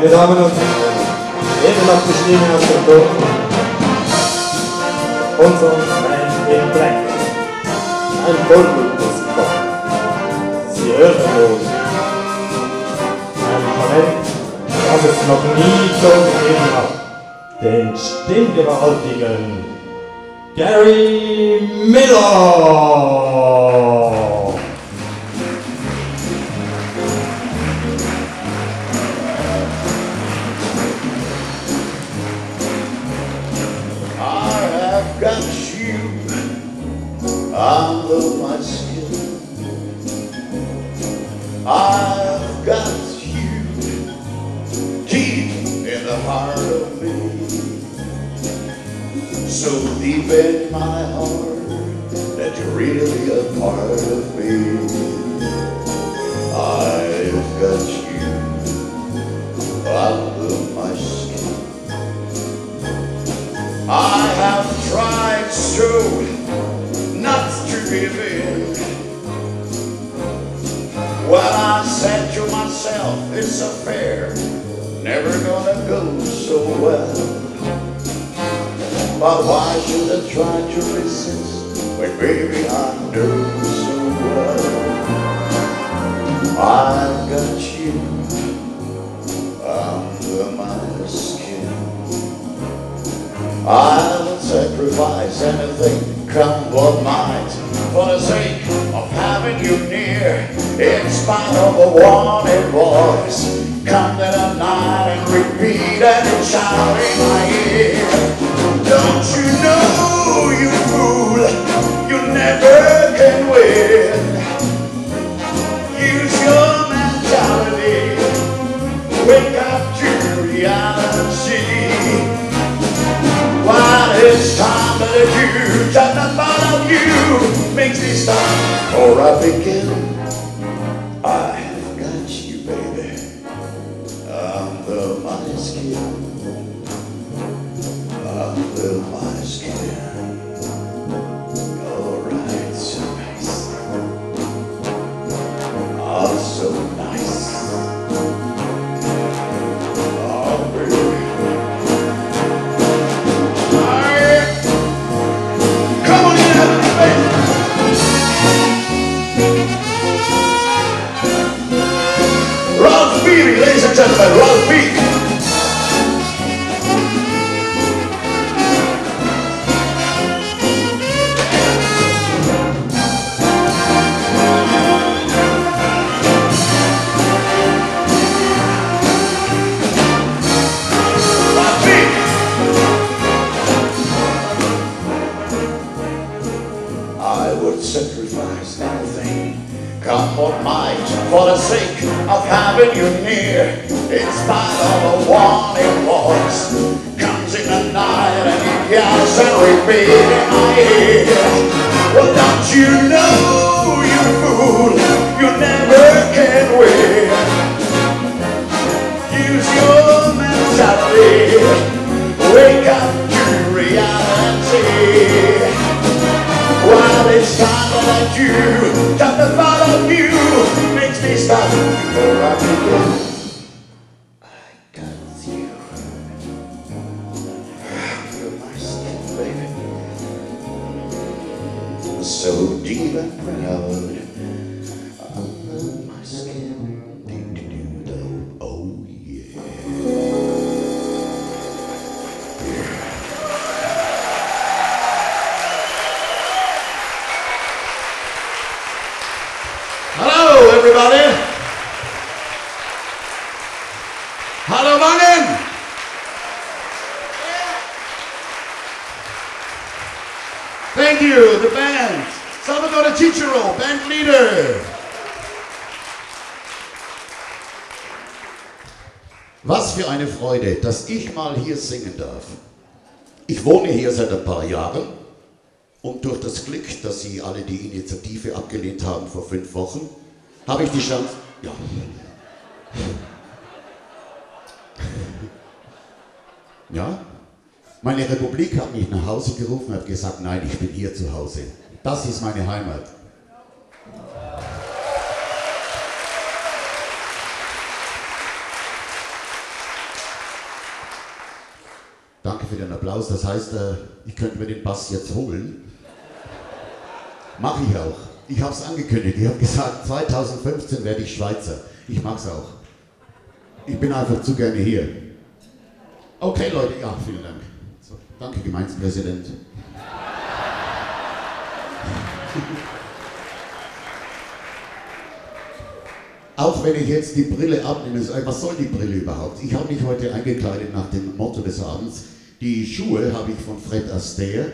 Meine Damen und Herren, ehrenamtlich nehmen aus dem Tor unser Man in Black, ein Vollblutmusiker. Sie hören nun ein Talent, das es noch nie so gegeben hat, den stimmgewaltigen Gary Miller! Got you under my skin. I've got you deep in the heart of me, so deep in my heart that you're really a part of me. I've got you under my skin. I have tried so not to give in. Well, I said to myself, it's a affair, never gonna go so well. But why should I try to resist when baby I know so well I've got you under my skin. I would sacrifice anything, come what might, for the sake of having you near. In spite of a warning voice, come to the night and repeat and shout in my ear. Don't you know, you fool, you never can win. Use your mentality, wake up to reality. While it's time that you turn the thought of you makes me stop or I begin. I've got you, baby, under my skin, under my skin. Alright, so nice. Oh, so nice. Oh, baby. Ralph Beery, ladies and gentlemen, Ralph Beery. I would sacrifice anything, come what might, for the sake of having you near. In spite of a warning voice, comes in the night and he yells and repeats in my ear. Well, don't you know, you fool, you never can win. Use your mentality, wake up to reality. While it's time to let you, time to follow you, makes me stop before I begin. I got you under my skin, baby, so deep and proud. Under my skin, do-do-do-do, oh yeah. Hello, everybody. Hallo, Wangen. Thank you, the band. Salvatore Cicero, band leader. Was für eine Freude, dass ich mal hier singen darf. Ich wohne hier seit ein paar Jahren. Und durch das Glück, dass Sie alle die Initiative abgelehnt haben vor 5 Wochen, habe ich die Chance. Ja. Ja? Meine Republik hat mich nach Hause gerufen und hat gesagt, nein, ich bin hier zu Hause. Das ist meine Heimat. danke für den Applaus. Das heißt, ich könnte mir den Bass jetzt holen. Mache ich auch. Ich habe es angekündigt. Ich habe gesagt, 2015 werde ich Schweizer. Ich mag's auch. Ich bin einfach zu gerne hier. Okay, Leute, ja, vielen Dank. So, danke, Gemeindepräsident. Auch wenn ich jetzt die Brille abnehme, was soll die Brille überhaupt? Ich habe mich heute eingekleidet nach dem Motto des Abends. Die Schuhe habe ich von Fred Astaire,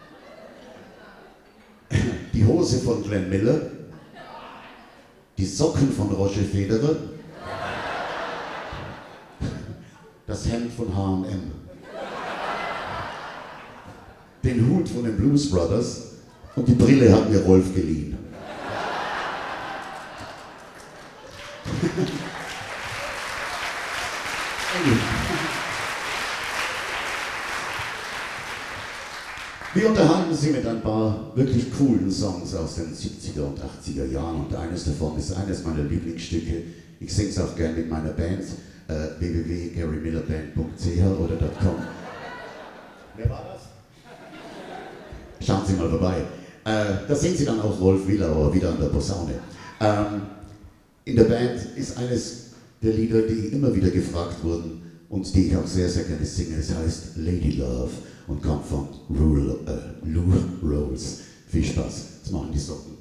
die Hose von Glenn Miller, die Socken von Roger Federer, das Hemd von H&M, den Hut von den Blues Brothers und die Brille hat mir Rolf geliehen. Wir unterhalten Sie mit ein paar wirklich coolen Songs aus den 70er und 80er Jahren und eines davon ist eines meiner Lieblingsstücke. Ich singe es auch gern mit meiner Band, www.garymillerband.ch oder .com. Wer war das? Schauen Sie mal vorbei. Da sehen Sie dann auch Rolf Willauer wieder an der Posaune. In der Band ist eines der Lieder, die immer wieder gefragt wurden und die ich auch sehr, sehr gerne singe. Es heißt Lady Love und kommt von Lou Rawls. Viel Spaß, das machen die Socken.